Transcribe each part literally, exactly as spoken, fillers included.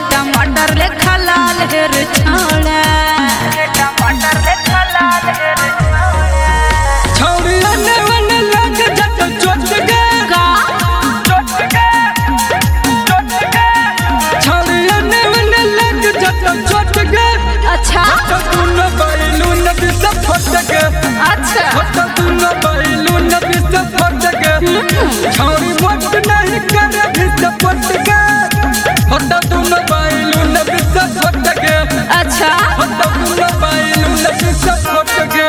टमाटर ले खलाल हेर छोड़ा टमाटर ले खलाल हेर छौरी अने वने लग जट चोट गे का चोट गे चोट गे छौरी अने वने लग जट चोट गे अच्छा तो तू न बैलू नबी सब फट गे अच्छा तो तू न बैलू नबी सब फट गे छौरी मोट नहीं करे भी सब फट गे तो तू न बैलू नबी सब फट गे अच्छा तो तू न बैलू नबी सब फट गे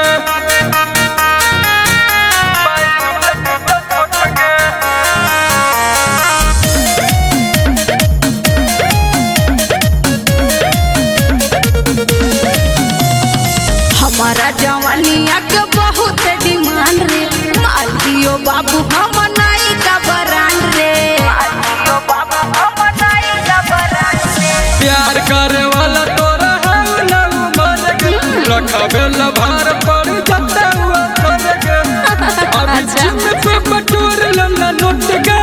हमारा जवानिया के बहुत डिमांड रे माल दियो बाबू हम नाई का ब्रांड रे माल दियो बाबू हम नाई का ब्रांड रे प्यार करे वाला तोरा है ना मन के रखबे लभार पर जते हुआ कर के अभी चिम पे बटोर लम्ना नोट के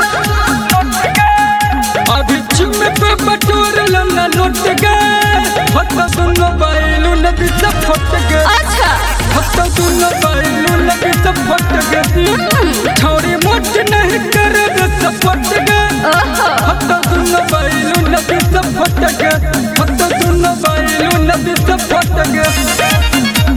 अभी चिम पे बटोर लम्ना नोट के हट सुनो बैलू नबी सब फट के अच्छा हट सुनो बैलू नबी सब फट के छोरी मोट नहीं करे सब फट के हट सुनो बैलू नबी सब फट के हट सुनो बैलू नबी सब फट के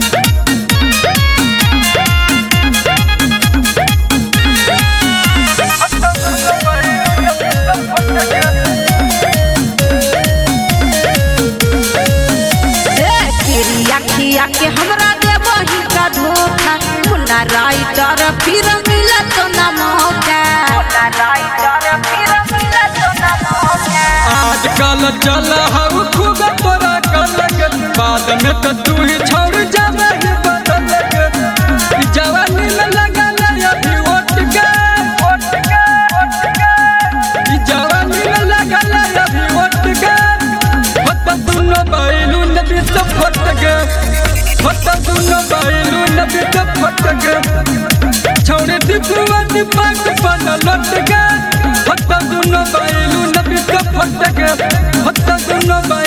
खिया के हमरा देबो ही का धोखा मुन्ना राइटर फिर मिला तो ना मौका मुन्ना राइटर फिर मिला तो ना मौका आजकल चल हऊ खूब तोरा कल के बाद में तो तू ही छोड़ जावे ही बदल के जवानी में लगा ले अभी ओट के ओट के ओट के जवानी में लगा ले अभी ओट के हट सुनो बैलू नबी सब फट के हट सुनो बैलू नबी सब फट के छोड़े दीपुआ दीपक बन लट के हट सुनो बैलू नबी सब फट के हट सुनो